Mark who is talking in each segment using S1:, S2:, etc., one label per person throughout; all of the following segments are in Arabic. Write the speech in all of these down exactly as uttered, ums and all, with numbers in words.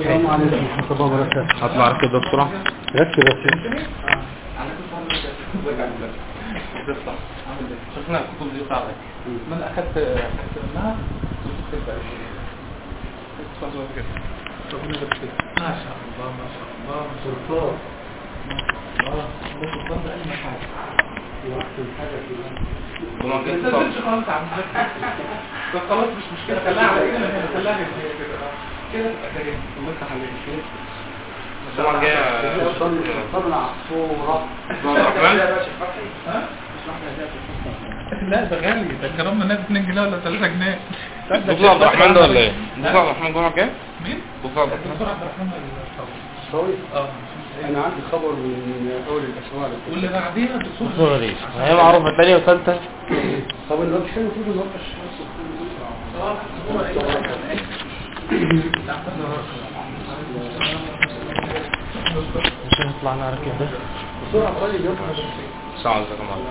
S1: السلام عليكم ورحمة الله وبركاته.
S2: هطلع ركب ده بسرعة.
S1: ركب بس.
S3: شفنا الكتب دي صعبة. من أخذت أخذت منها وكتبت بقى. ما شاء الله ما شاء الله سلطان. الله سلطان ده أي حاجة. وقت الحاجة كده.
S2: وما
S3: جت خلاص خلاص عم بس خلاص مش مشكلة خليها على كده خليها كده كده كده الله يفتح عليك كده.
S2: السلام جاية
S1: طلع صورة.
S3: ها؟ لا ده غالي ده كرمنا ناس اتنين جنيه ولا ثلاثة جنيه.
S2: دكتور عبد الرحمن ده ولا ايه؟ دكتور عبد الرحمن جمعة كام؟
S3: مين؟
S2: دكتور عبد الرحمن.
S3: دكتور عبد الرحمن
S1: صوي؟
S3: اه
S1: أنا عندي خبر من أول الأسبوع.
S3: واللي بعديها الدكتور
S2: دكتور رئيس هي معروفة الثانية وثالثة.
S1: طب الوقت حلو فيه الوقت الشمس
S3: اه
S2: مش هنطلع نركب ده
S1: بسرعة. طيب يلا
S2: ساعة جزاكم الله.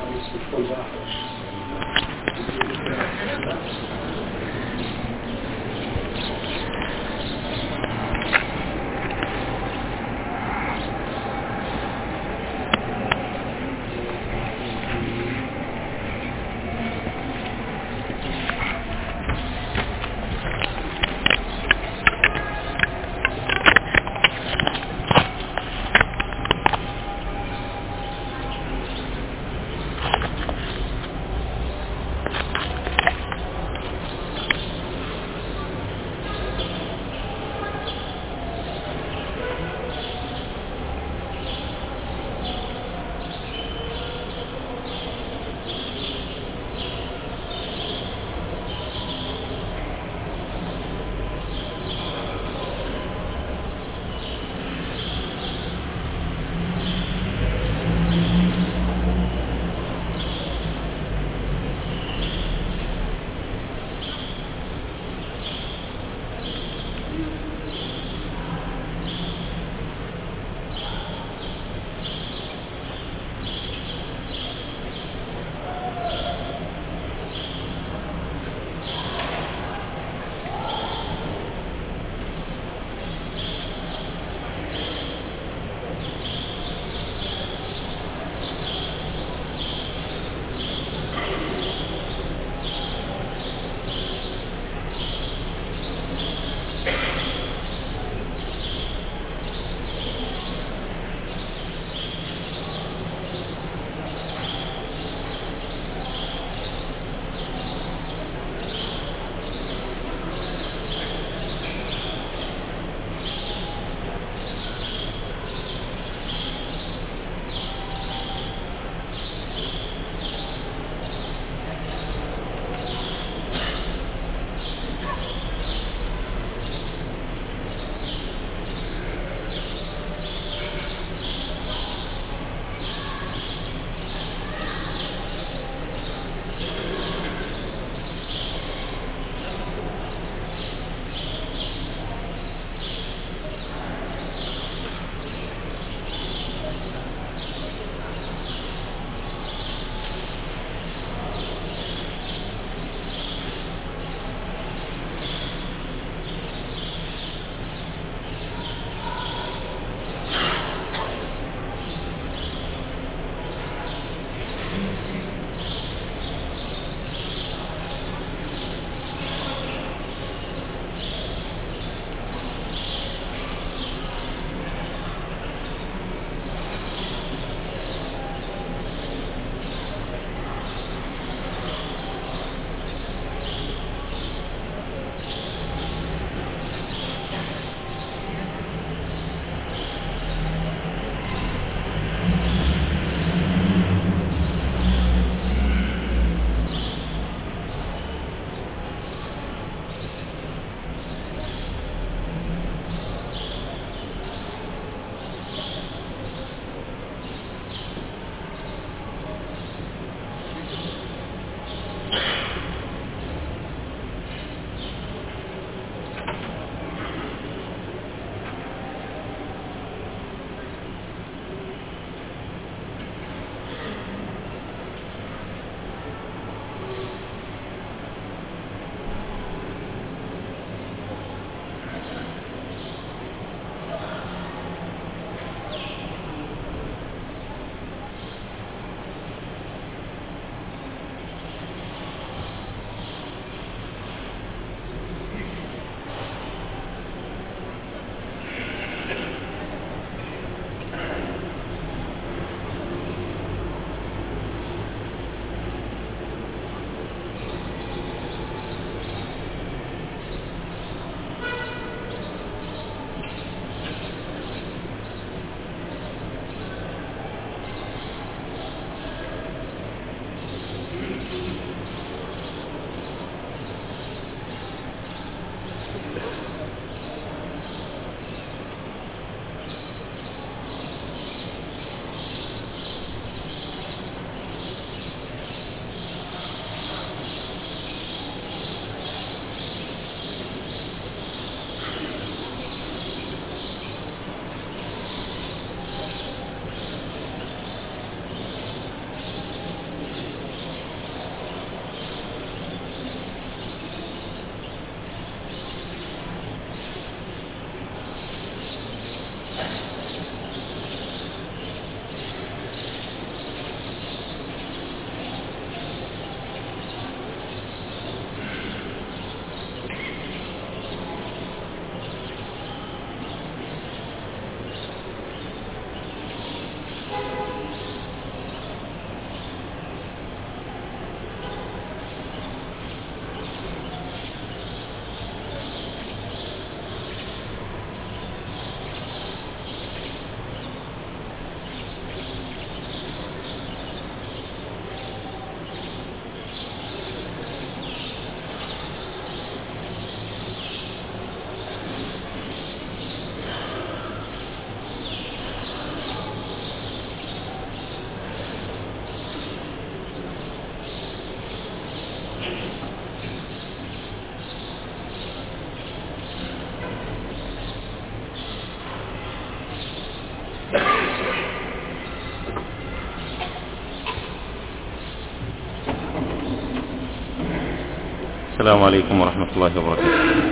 S4: السلام عليكم ورحمة الله وبركاته.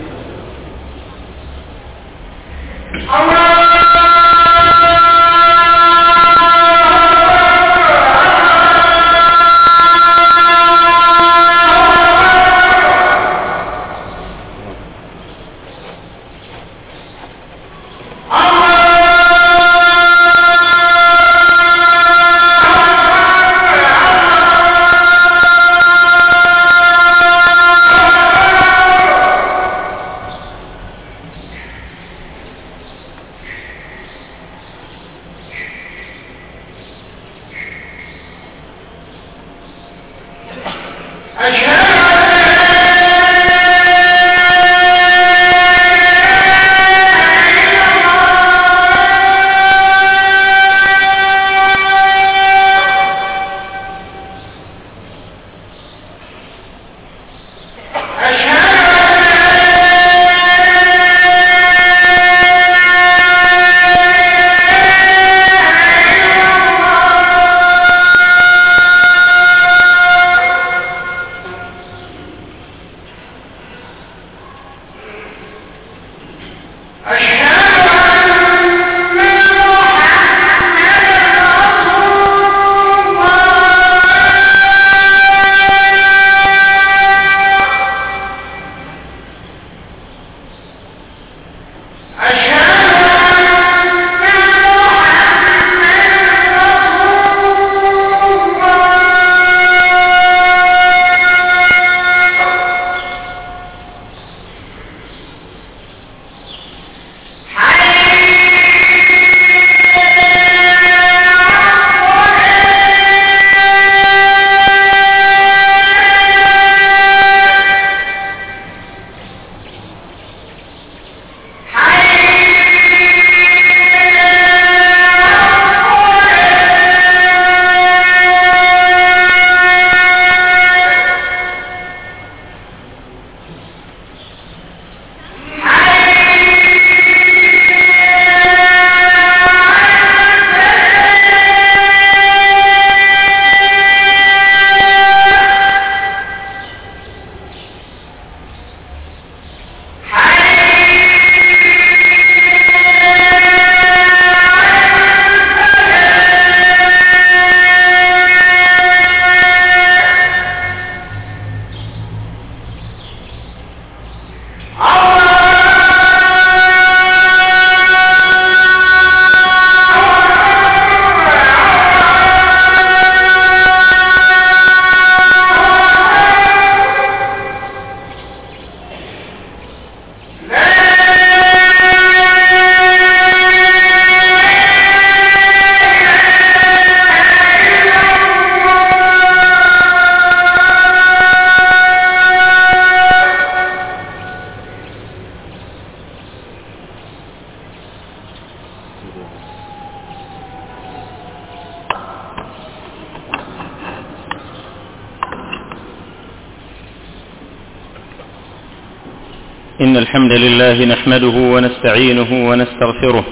S4: إن الحمد لله نحمده ونستعينه ونستغفره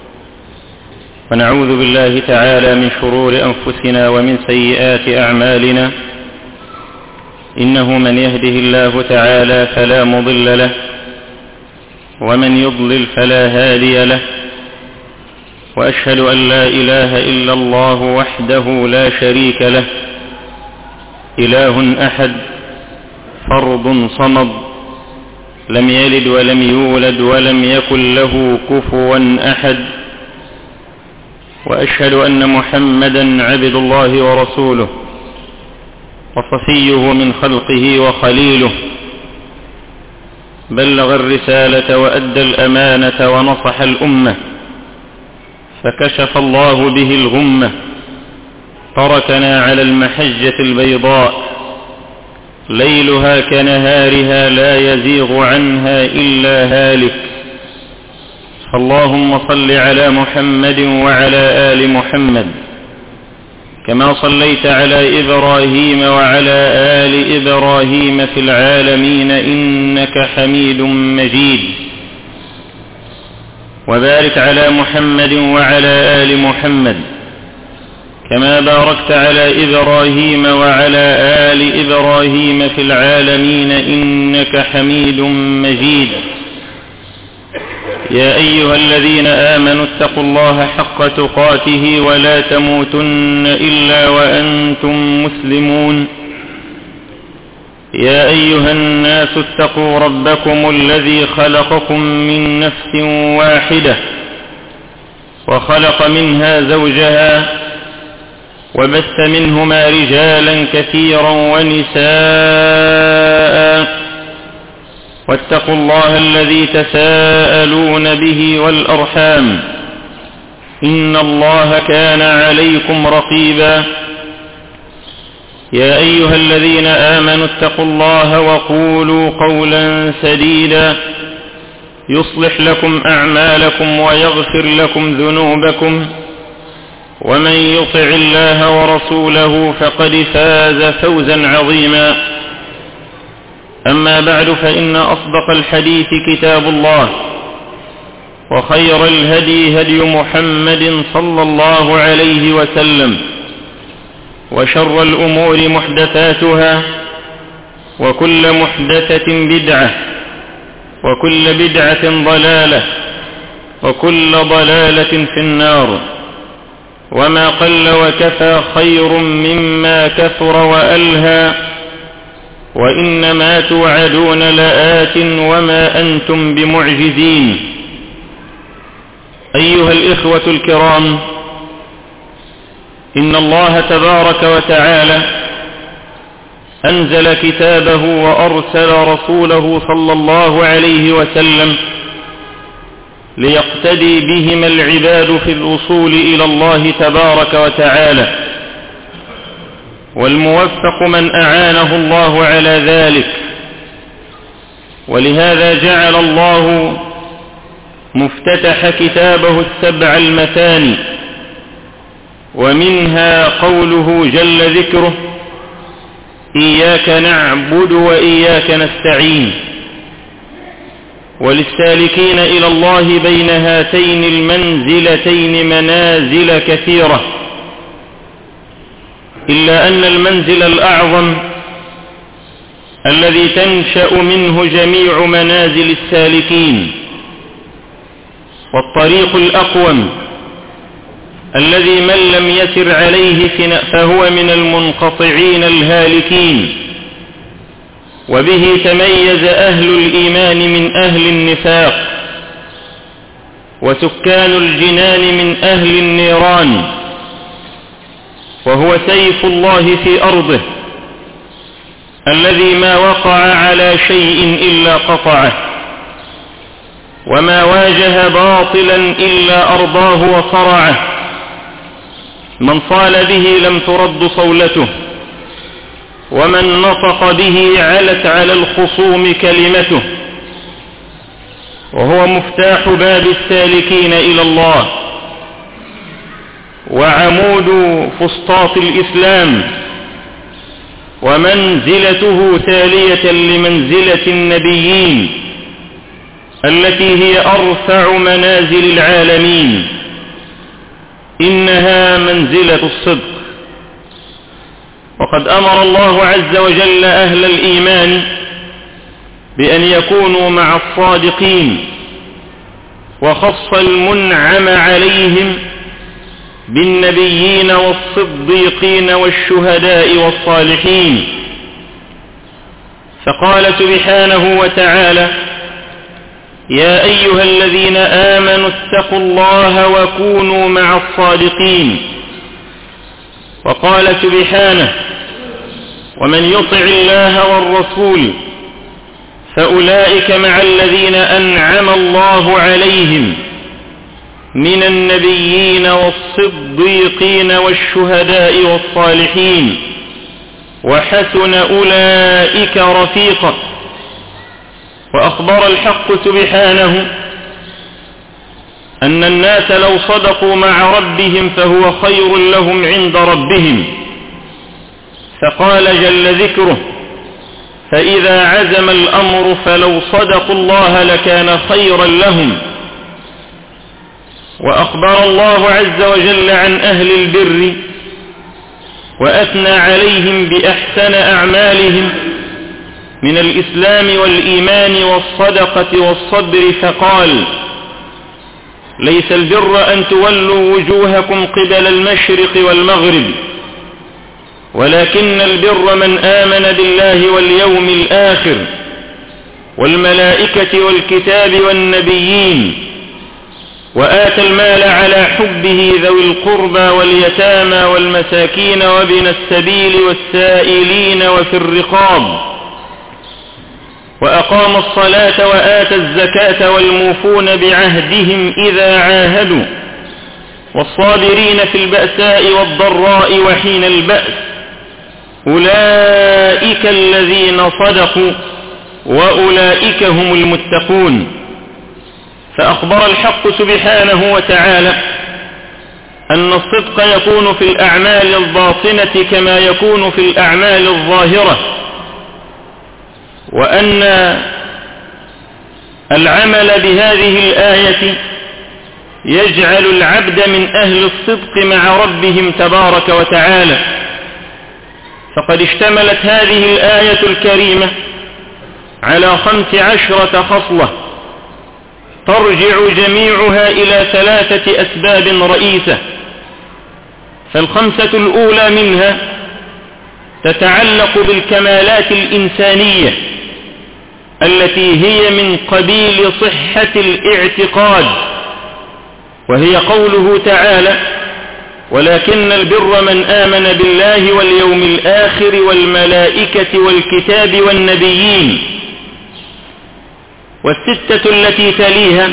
S4: ونعوذ بالله تعالى من شرور أنفسنا ومن سيئات أعمالنا. إنه من يهده الله تعالى فلا مضل له ومن يضلل فلا هادي له، وأشهد أن لا إله إلا الله وحده لا شريك له، إله أحد فرد صمد، لم يلد ولم يولد ولم يكن له كفوا أحد. وأشهد أن محمدا عبد الله ورسوله وصفيه من خلقه وخليله، بلغ الرسالة وأدى الأمانة ونصح الأمة، فكشف الله به الغمة، تركنا على المحجة البيضاء ليلها كنهارها لا يزيغ عنها إلا هالك. فاللهم صل على محمد وعلى آل محمد كما صليت على إبراهيم وعلى آل إبراهيم في العالمين إنك حميد مجيد، وبارك على محمد وعلى آل محمد كما باركت على إبراهيم وعلى آل إبراهيم في العالمين إنك حميد مجيد. يا أيها الذين آمنوا اتقوا الله حق تقاته ولا تموتن إلا وأنتم مسلمون. يا أيها الناس اتقوا ربكم الذي خلقكم من نفس واحدة وخلق منها زوجها وبث منهما رجالا كثيرا ونساء، واتقوا الله الذي تساءلون به والأرحام إن الله كان عليكم رقيبا. يا أيها الذين آمنوا اتقوا الله وقولوا قولا سديدا يصلح لكم أعمالكم ويغفر لكم ذنوبكم، ومن يطع الله ورسوله فقد فاز فوزا عظيما. أما بعد، فإن أصدق الحديث كتاب الله، وخير الهدي هدي محمد صلى الله عليه وسلم، وشر الأمور محدثاتها، وكل محدثة بدعة، وكل بدعة ضلالة، وكل ضلالة في النار. وما قل وكفى خير مما كثر وألهى، وإنما توعدون لآت وما أنتم بمعجزين. أيها الإخوة الكرام، إن الله تبارك وتعالى أنزل كتابه وأرسل رسوله صلى الله عليه وسلم ليقتدي بهما العباد في الوصول إلى الله تبارك وتعالى، والموفق من أعانه الله على ذلك. ولهذا جعل الله مفتتح كتابه السبع المثاني، ومنها قوله جل ذكره: إياك نعبد وإياك نستعين. وللسالكين إلى الله بين هاتين المنزلتين منازل كثيرة، إلا أن المنزل الأعظم الذي تنشأ منه جميع منازل السالكين، والطريق الأقوم الذي من لم يسر عليه فهو من المنقطعين الهالكين، وبه تميز أهل الإيمان من أهل النفاق، وسكان الجنان من أهل النيران. وهو سيف الله في أرضه الذي ما وقع على شيء إلا قطعه، وما واجه باطلا إلا أرضاه وصرعه. من صال به لم ترد صولته، ومن نطق به علت على الخصوم كلمته. وهو مفتاح باب السالكين إلى الله، وعمود فسطاط الإسلام، ومنزلته تالية لمنزلة النبيين التي هي أرفع منازل العالمين. إنها منزلة الصدق. وقد أمر الله عز وجل أهل الإيمان بأن يكونوا مع الصادقين، وخص المنعم عليهم بالنبيين والصديقين والشهداء والصالحين. فقال سبحانه وتعالى: يا أيها الذين آمنوا اتقوا الله وكونوا مع الصادقين. وقال سبحانه: ومن يطع الله والرسول فأولئك مع الذين أنعم الله عليهم من النبيين والصديقين والشهداء والصالحين وحسن أولئك رفيقا. وأخبر الحق سبحانه أن الناس لو صدقوا مع ربهم فهو خير لهم عند ربهم، فقال جل ذكره: فإذا عزم الأمر فلو صدقوا الله لكان خيرا لهم. وأخبر الله عز وجل عن أهل البر وأثنى عليهم بأحسن أعمالهم من الإسلام والإيمان والصدقة والصبر، فقال: ليس البر أن تولوا وجوهكم قبل المشرق والمغرب، ولكن البر من آمن بالله واليوم الآخر والملائكة والكتاب والنبيين، وآتى المال على حبه ذوي القربى واليتامى والمساكين وابن السبيل والسائلين وفي الرقاب، وأقام الصلاة وآتى الزكاة والموفون بعهدهم إذا عاهدوا، والصابرين في البأساء والضراء وحين البأس، أولئك الذين صدقوا وأولئك هم المتقون. فأخبر الحق سبحانه وتعالى أن الصدق يكون في الأعمال الباطنة كما يكون في الأعمال الظاهرة، وأن العمل بهذه الآية يجعل العبد من أهل الصدق مع ربهم تبارك وتعالى. فقد اشتملت هذه الآية الكريمة على خمس عشرة خصلة ترجع جميعها إلى ثلاثة أسباب رئيسة. فالخمسة الأولى منها تتعلق بالكمالات الإنسانية التي هي من قبيل صحة الاعتقاد، وهي قوله تعالى: ولكن البر من آمن بالله واليوم الآخر والملائكة والكتاب والنبيين. والستة التي تليها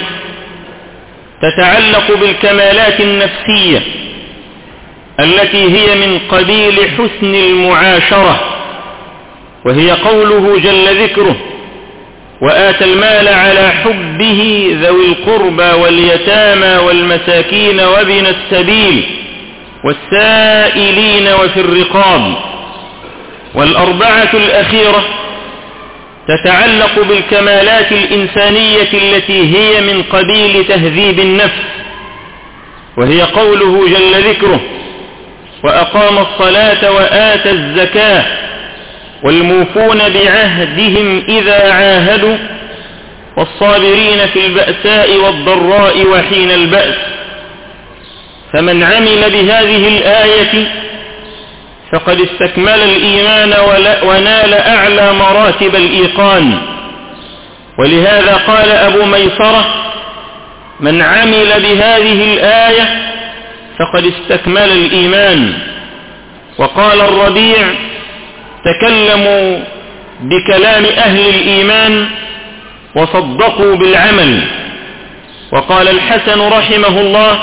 S4: تتعلق بالكمالات النفسية التي هي من قبيل حسن المعاشرة، وهي قوله جل ذكره: وآتى المال على حبه ذوي القربى واليتامى والمساكين وابن السبيل والسائلين وفي الرقاب. والأربعة الأخيرة تتعلق بالكمالات الإنسانية التي هي من قبيل تهذيب النفس، وهي قوله جل ذكره: وأقام الصلاة وآتى الزكاة والموفون بعهدهم إذا عاهدوا والصابرين في البأساء والضراء وحين البأس. فمن عمل بهذه الآية فقد استكمل الإيمان ونال أعلى مراتب الإيقان. ولهذا قال أبو ميسرة: من عمل بهذه الآية فقد استكمل الإيمان. وقال الربيع: تكلموا بكلام أهل الإيمان وصدقوا بالعمل. وقال الحسن رحمه الله: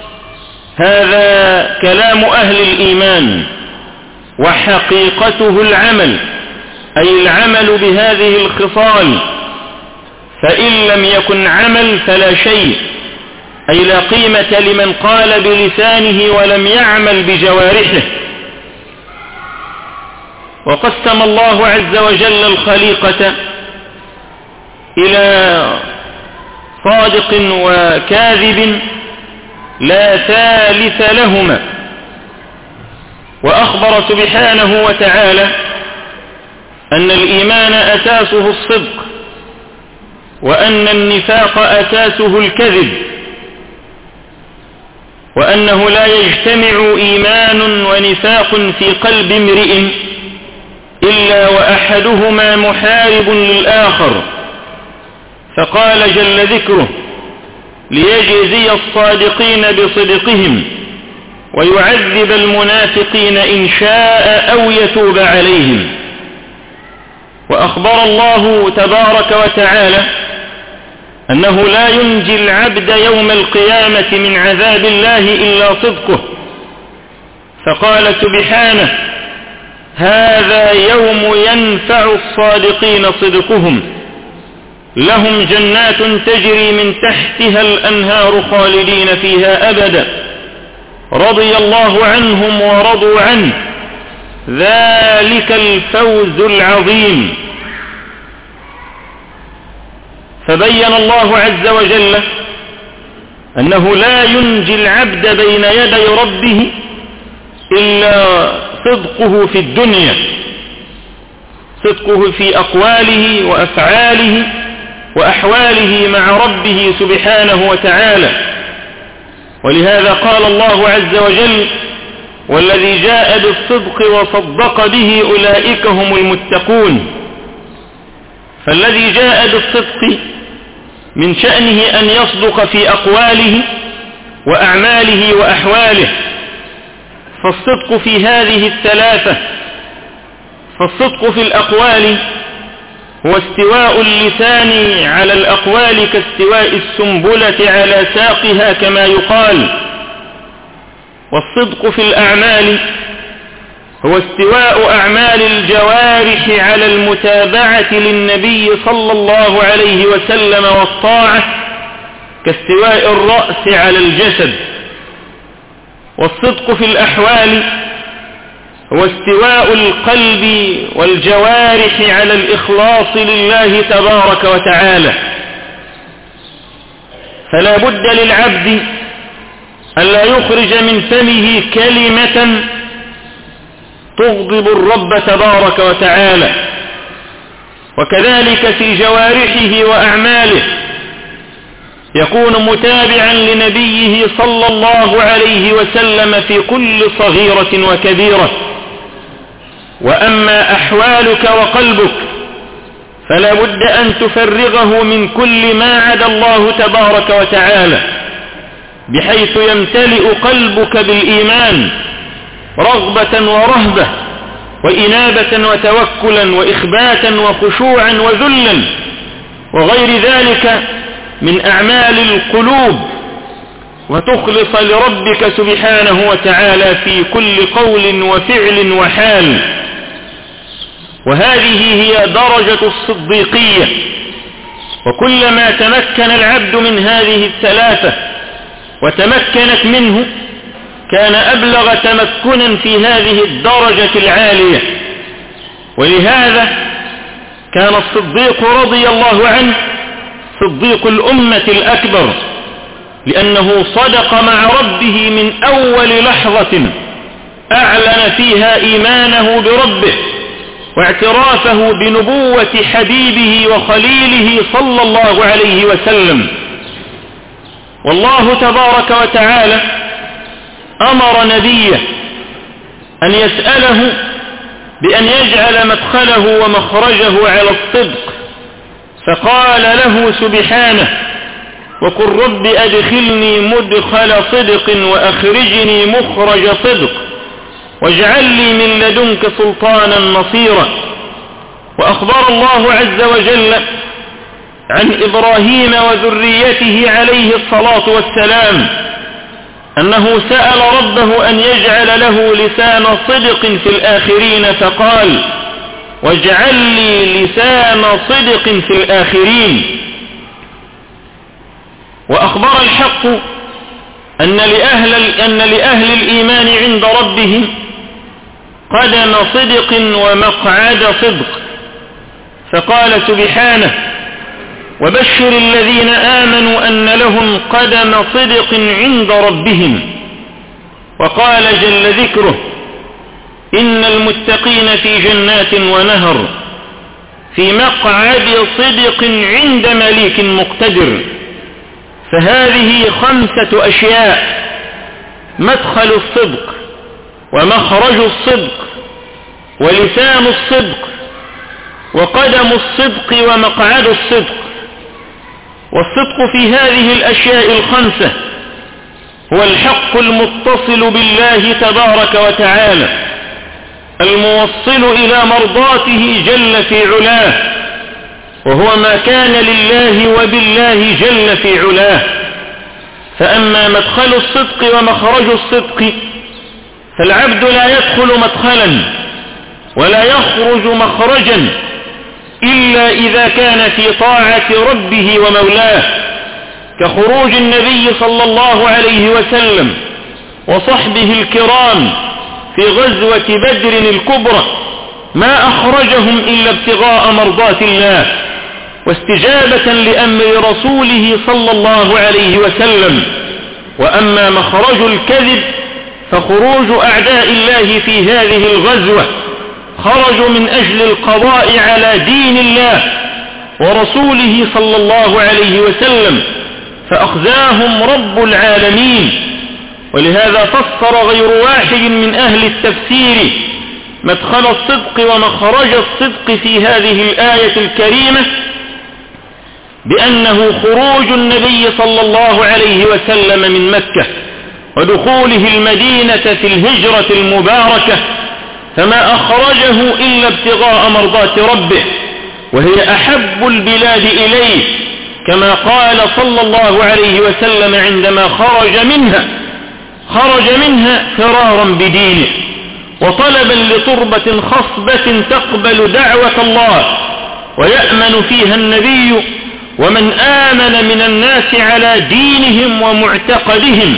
S4: هذا كلام أهل الإيمان وحقيقته العمل، أي العمل بهذه الخصال، فإن لم يكن عمل فلا شيء، أي لا قيمة لمن قال بلسانه ولم يعمل بجوارحه. وقسم الله عز وجل الخليقة إلى صادق وكاذب لا ثالث لهما، وأخبر سبحانه وتعالى أن الإيمان أساسه الصدق، وأن النفاق أساسه الكذب، وأنه لا يجتمع إيمان ونفاق في قلب امرئ إلا وأحدهما محارب للآخر. فقال جل ذكره: ليجزي الصادقين بصدقهم ويعذب المنافقين إن شاء أو يتوب عليهم. وأخبر الله تبارك وتعالى أنه لا ينجي العبد يوم القيامة من عذاب الله إلا صدقه، فقال سبحانه: هذا يوم ينفع الصادقين صدقهم، لهم جنات تجري من تحتها الأنهار خالدين فيها أبدا، رضي الله عنهم ورضوا عنه، ذلك الفوز العظيم. فبين الله عز وجل أنه لا ينجي العبد بين يدي ربه إلا صدقه في الدنيا، صدقه في أقواله وأفعاله وأحواله مع ربه سبحانه وتعالى. ولهذا قال الله عز وجل: والذي جاء بالصدق وصدق به أولئك هم المتقون. فالذي جاء بالصدق من شأنه أن يصدق في أقواله وأعماله وأحواله. فالصدق في هذه الثلاثة، فالصدق في الأقوال هو استواء اللسان على الأقوال كاستواء السنبلة على ساقها كما يقال. والصدق في الأعمال هو استواء أعمال الجوارح على المتابعة للنبي صلى الله عليه وسلم والطاعة كاستواء الرأس على الجسد. والصدق في الأحوال هو استواء القلب والجوارح على الإخلاص لله تبارك وتعالى. فلا بد للعبد ألا يخرج من فمه كلمة تغضب الرب تبارك وتعالى، وكذلك في جوارحه وأعماله يكون متابعا لنبيه صلى الله عليه وسلم في كل صغيرة وكبيرة. وأما أحوالك وقلبك فلا بد أن تفرغه من كل ما عدا الله تبارك وتعالى، بحيث يمتلئ قلبك بالإيمان رغبة ورهبة وإنابة وتوكلا وإخباتا وخشوعا وذلا وغير ذلك من أعمال القلوب، وتخلص لربك سبحانه وتعالى في كل قول وفعل وحال. وهذه هي درجة الصديقية. وكلما تمكن العبد من هذه الثلاثة وتمكنت منه كان أبلغ تمكنا في هذه الدرجة العالية. ولهذا كان الصديق رضي الله عنه صديق الأمة الأكبر، لأنه صدق مع ربه من أول لحظة أعلن فيها إيمانه بربه واعترافه بنبوة حبيبه وخليله صلى الله عليه وسلم. والله تبارك وتعالى أمر نبيه أن يسأله بأن يجعل مدخله ومخرجه على الصدق، فقال له سبحانه: وقل رب أدخلني مدخل صدق وأخرجني مخرج صدق واجعل لي من لدنك سلطانا نصيرا. وأخبر الله عز وجل عن إبراهيم وذريته عليه الصلاة والسلام أنه سأل ربه أن يجعل له لسان صدق في الآخرين، فقال: واجعل لي لسان صدق في الآخرين. وأخبر الحق أن لأهل, أن لأهل الإيمان عند ربهم قدم صدق ومقعد صدق، فقال سبحانه: وبشر الذين آمنوا أن لهم قدم صدق عند ربهم. وقال جل ذكره: إن المتقين في جنات ونهر في مقعد صدق عند مليك مقتدر. فهذه خمسة أشياء: مدخل الصدق ومخرج الصدق ولسان الصدق وقدم الصدق ومقعد الصدق. والصدق في هذه الأشياء الخمسة هو الحق المتصل بالله تبارك وتعالى الموصل إلى مرضاته جل في علاه، وهو ما كان لله وبالله جل في علاه. فأما مدخل الصدق ومخرج الصدق فالعبد لا يدخل مدخلا ولا يخرج مخرجا إلا إذا كان في طاعة ربه ومولاه، كخروج النبي صلى الله عليه وسلم وصحبه الكرام في غزوة بدر الكبرى، ما أخرجهم إلا ابتغاء مرضات الله واستجابة لأمر رسوله صلى الله عليه وسلم. وأما مخرج الكذب فخروج أعداء الله في هذه الغزوة خرجوا من أجل القضاء على دين الله ورسوله صلى الله عليه وسلم، فأخزاهم رب العالمين. ولهذا فسر غير واحد من أهل التفسير مدخل الصدق ومخرج الصدق في هذه الآية الكريمة بأنه خروج النبي صلى الله عليه وسلم من مكة ودخوله المدينة في الهجرة المباركة، فما أخرجه إلا ابتغاء مرضات ربه، وهي أحب البلاد إليه، كما قال صلى الله عليه وسلم عندما خرج منها خرج منها فرارا بدينه وطلبا لتربة خصبة تقبل دعوة الله ويأمن فيها النبي ومن آمن من الناس على دينهم ومعتقدهم،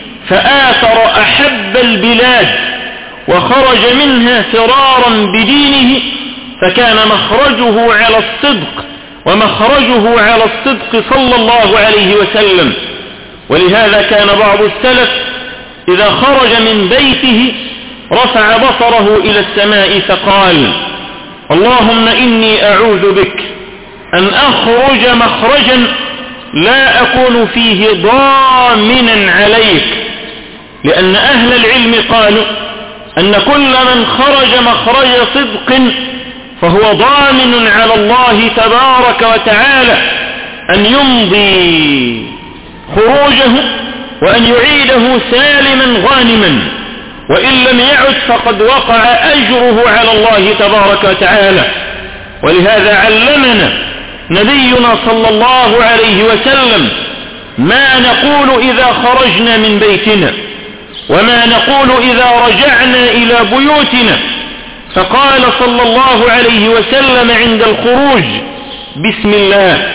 S4: فآثر أحب البلاد وخرج منها فرارا بدينه، فكان مخرجه على الصدق ومخرجه على الصدق صلى الله عليه وسلم. ولهذا كان بعض السلف إذا خرج من بيته رفع بصره إلى السماء فقال: اللهم إني أعوذ بك أن أخرج مخرجا لا أكون فيه ضامنا عليك، لأن أهل العلم قالوا أن كل من خرج مخرج صدق فهو ضامن على الله تبارك وتعالى أن يمضي خروجه وأن يعيده سالما غانما، وإن لم يعد فقد وقع أجره على الله تبارك وتعالى. ولهذا علمنا نبينا صلى الله عليه وسلم ما نقول إذا خرجنا من بيتنا وما نقول إذا رجعنا إلى بيوتنا، فقال صلى الله عليه وسلم عند الخروج: بسم الله،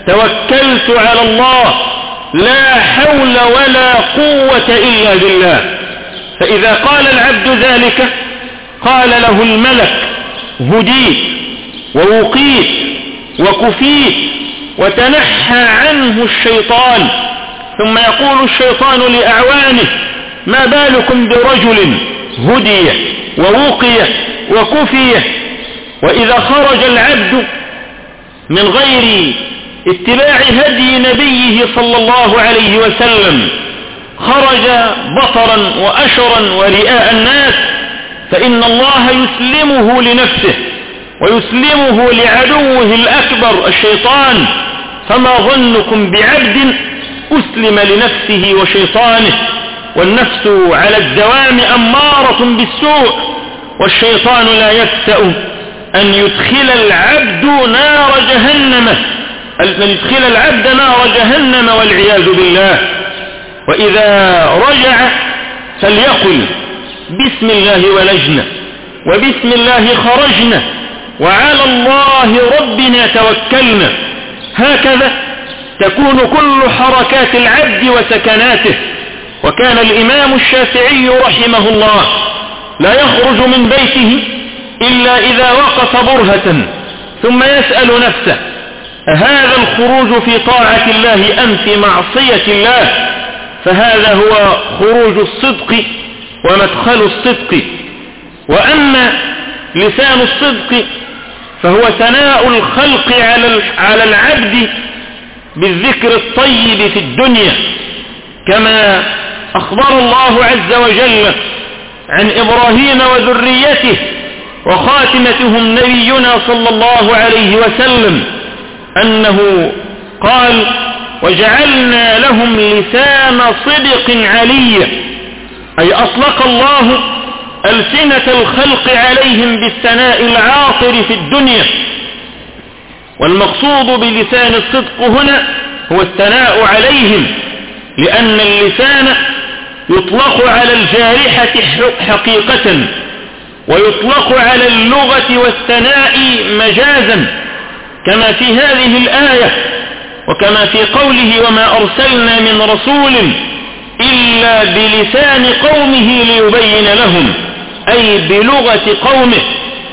S4: توكلت على الله، لا حول ولا قوة إلا بالله. فإذا قال العبد ذلك قال له الملك: هديت ووقيت وكفيت وتنحى عنه الشيطان. ثم يقول الشيطان لأعوانه: ما بالكم برجل هدي ووقي وكفي. وإذا خرج العبد من غير اتباع هدي نبيه صلى الله عليه وسلم خرج بطرا وأشرا ورئاء الناس، فإن الله يسلمه لنفسه ويسلمه لعدوه الأكبر الشيطان. فما ظنكم بعبد أسلم لنفسه وشيطانه؟ والنفس على الدوام أمارة بالسوء، والشيطان لا يكسأ أن يدخل العبد نار جهنم أن يدخل العبد نار جهنم والعياذ بالله. وإذا رجع فليقل: بسم الله ولجنا وبسم الله خرجنا وعلى الله ربنا توكلنا. هكذا تكون كل حركات العبد وسكناته. وكان الإمام الشافعي رحمه الله لا يخرج من بيته إلا إذا وقف برهة ثم يسأل نفسه: هذا الخروج في طاعة الله أم في معصية الله؟ فهذا هو خروج الصدق ومدخل الصدق. وأما لسان الصدق فهو ثناء الخلق على العبد بالذكر الطيب في الدنيا، كما أخبر الله عز وجل عن إبراهيم وذريته وخاتمتهم نبينا صلى الله عليه وسلم أنه قال: وجعلنا لهم لسان صدق عليا، أي أطلق الله ألسنة الخلق عليهم بالثناء العاطر في الدنيا. والمقصود بلسان الصدق هنا هو الثناء عليهم، لأن اللسان يطلق على الجارحة حقيقة ويطلق على اللغة والثناء مجازا، كما في هذه الآية وكما في قوله: وما أرسلنا من رسول إلا بلسان قومه ليبين لهم، أي بلغة قومه.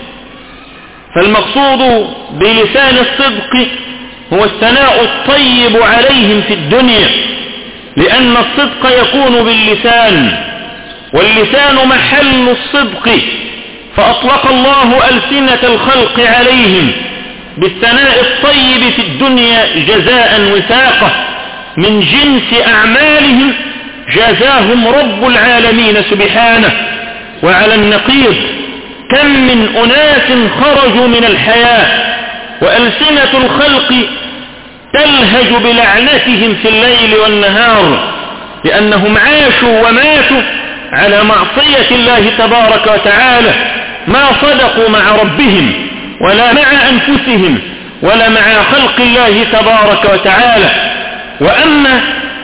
S4: فالمقصود بلسان الصدق هو الثناء الطيب عليهم في الدنيا، لأن الصدق يكون باللسان واللسان محل الصدق، فأطلق الله ألسنة الخلق عليهم بالثناء الطيب في الدنيا جزاء وثاقة من جنس أعمالهم جزاهم رب العالمين سبحانه. وعلى النقيض كم من أناس خرجوا من الحياة وألسنة الخلق تلهج بلعنتهم في الليل والنهار، لأنهم عاشوا وماتوا على معصية الله تبارك وتعالى، ما صدقوا مع ربهم ولا مع أنفسهم ولا مع خلق الله تبارك وتعالى. وأما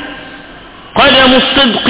S4: قدم الصدق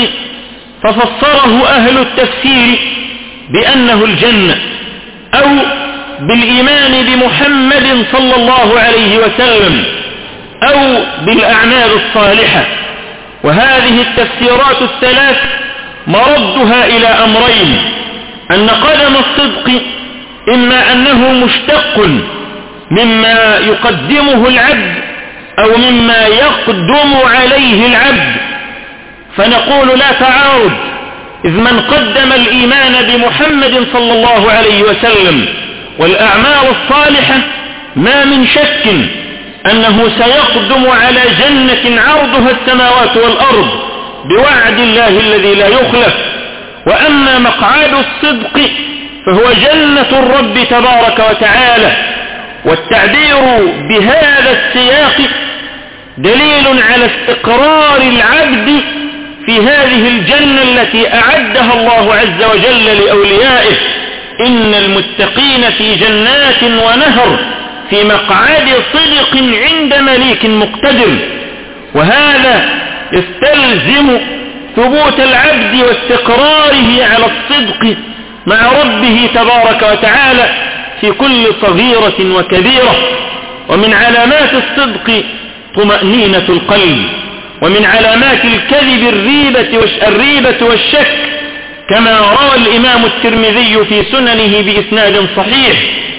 S4: ففسره أهل التفسير بأنه الجنة، أو بالإيمان بمحمد صلى الله عليه وسلم، أو بالأعمال الصالحة. وهذه التفسيرات الثلاث مردها إلى أمرين: أن قدم الصدق إما أنه مشتق مما يقدمه العبد أو مما يقدم عليه العبد، فنقول لا تعارض، إذ من قدم الإيمان بمحمد صلى الله عليه وسلم والأعمال الصالحة ما من شك أنه سيقدم على جنة عرضها السماوات والأرض بوعد الله الذي لا يخلف. وأما مقعد الصدق فهو جنة الرب تبارك وتعالى. والتعبير بهذا السياق دليل على استقرار العبد في هذه الجنة التي أعدها الله عز وجل لأوليائه: إن المتقين في جنات ونهر في مقعد صدق عند مليك مقتدر. وهذا يستلزم ثبوت العبد واستقراره على الصدق مع ربه تبارك وتعالى في كل صغيرة وكبيرة. ومن علامات الصدق طمأنينة القلب، ومن علامات الكذب الريبة والريبة والشك، كما روى الإمام الترمذي في سننه بإسناد صحيح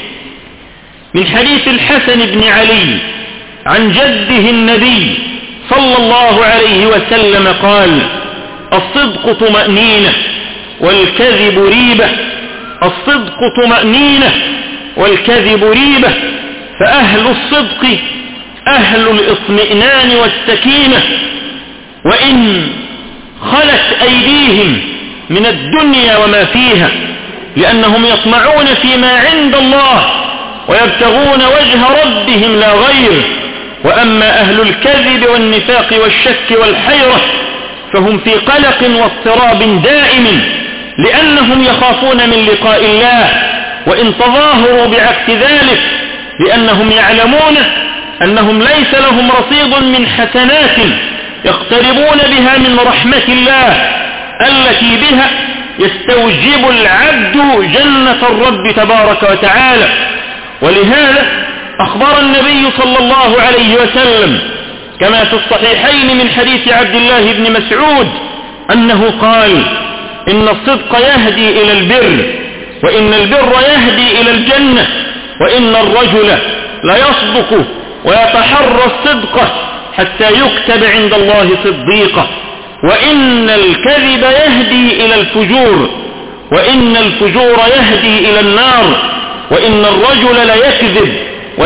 S4: من حديث الحسن بن علي عن جده النبي صلى الله عليه وسلم قال: الصدق طمأنينة والكذب ريبة. الصدق طمأنينة والكذب ريبة، فأهل الصدق أهل الاطمئنان والسكينة، وإن خلت أيديهم من الدنيا وما فيها، لأنهم يطمعون فيما عند الله ويبتغون وجه ربهم لا غير. وأما أهل الكذب والنفاق والشك والحيرة فهم في قلق واضطراب دائم، لأنهم يخافون من لقاء الله، وإن تظاهروا بعكس ذلك، لأنهم يعلمون أنهم ليس لهم رصيد من حسنات يقتربون بها من رحمة الله التي بها يستوجب العبد جنة الرب تبارك وتعالى. ولهذا أخبر النبي صلى الله عليه وسلم كما في الصحيحين من حديث عبد الله بن مسعود أنه قال: إن الصدق يهدي إلى البر، وإن البر يهدي إلى الجنة، وإن الرجل لا يصدق ويتحرى الصدق حتى يكتب عند الله صديقا، وإن الكذب يهدي إلى الفجور، وإن الفجور يهدي إلى النار، وإن الرجل لا يكذب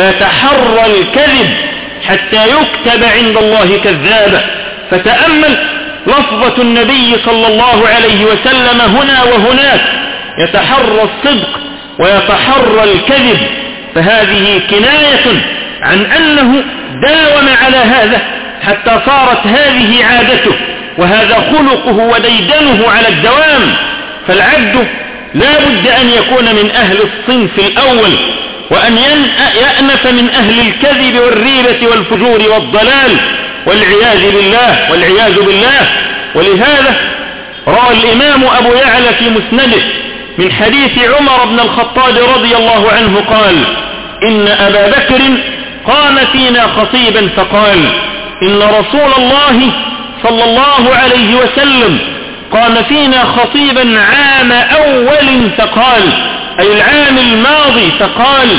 S4: ويتحرى الكذب حتى يكتب عند الله كذابا. فتأمل لفظة النبي صلى الله عليه وسلم هنا وهناك: يتحرى الصدق ويتحرى الكذب، فهذه كناية عن أنه داوم على هذا حتى صارت هذه عادته وهذا خلقه وديدنه على الدوام. فالعبد لا بد أن يكون من أهل الصنف الأول، وأن يأنف من أهل الكذب والريبة والفجور والضلال والعياذ بالله والعياذ بالله. ولهذا روى الإمام أبو يعلى في مسنده من حديث عمر بن الخطاب رضي الله عنه قال: إن أبا بكر قام فينا خطيبا فقال: إن رسول الله صلى الله عليه وسلم قام فينا خطيبا عام أول فقال، أي العام الماضي، فقال: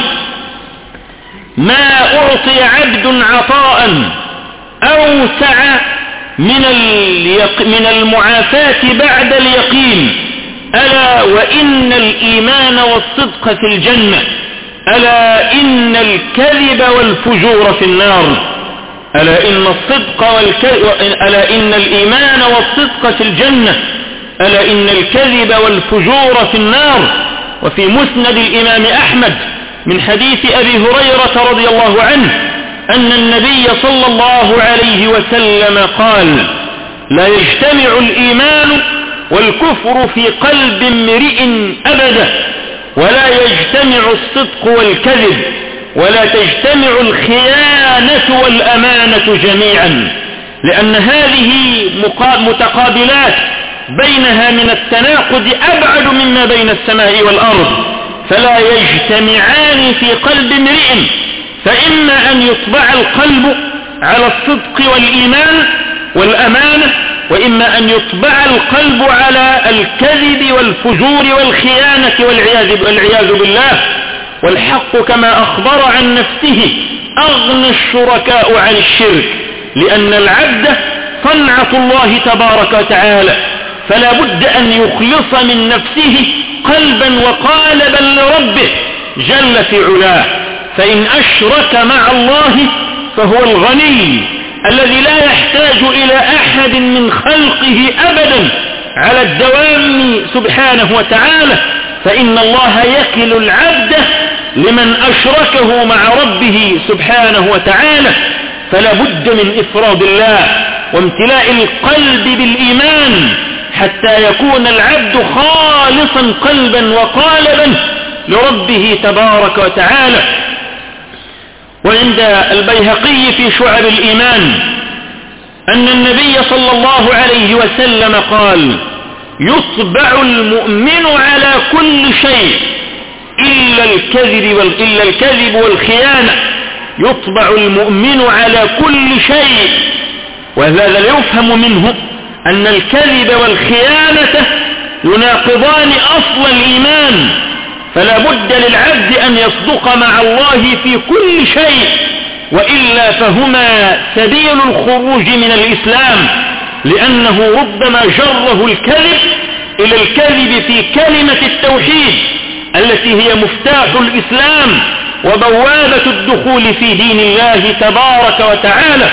S4: ما أعطي عبد عطاء أوسع من, اليق... من المعافاة بعد اليقين. ألا وإن الإيمان والصدق في الجنة، ألا إن الكذب والفجور في النار. ألا إن الصدق والكذب، ألا إن الإيمان والصدق في الجنة، ألا إن الكذب والفجور في النار. وفي مسند الإمام أحمد من حديث أبي هريرة رضي الله عنه أن النبي صلى الله عليه وسلم قال: لا يجتمع الإيمان والكفر في قلب امرئ أبدا، ولا يجتمع الصدق والكذب، ولا تجتمع الخيانة والأمانة جميعا، لأن هذه متقابلات بينها من التناقض أبعد مما بين السماء والأرض، فلا يجتمعان في قلب امرئ، فإما أن يطبع القلب على الصدق والإيمان والأمانة، وإما أن يطبع القلب على الكذب والفجور والخيانة والعياذ بالله. والحق كما أخبر عن نفسه أغنى الشركاء عن الشرك، لأن العبد صنعة الله تبارك وتعالى، فلا بد أن يخلص من نفسه قلبا وقالبا لربه جل في علاه. فإن أشرك مع الله فهو الغني الذي لا يحتاج إلى أحد من خلقه أبدا على الدوام سبحانه وتعالى، فإن الله يكل العبد لمن أشركه مع ربه سبحانه وتعالى. فلا بد من إفراد الله وامتلاء القلب بالإيمان حتى يكون العبد خالصا قلبا وقالبا لربه تبارك وتعالى. وعند البيهقي في شعب الإيمان أن النبي صلى الله عليه وسلم قال: يطبع المؤمن على كل شيء إلا الكذب إلا الكذب والخيانة. يطبع المؤمن على كل شيء، وهذا لا يفهم منه أن الكذب والخيانة يناقضان أصل الإيمان، فلا بد للعبد أن يصدق مع الله في كل شيء، وإلا فهما سبيل الخروج من الإسلام، لأنه ربما جره الكذب إلى الكذب في كلمة التوحيد التي هي مفتاح الإسلام وبوابة الدخول في دين الله تبارك وتعالى.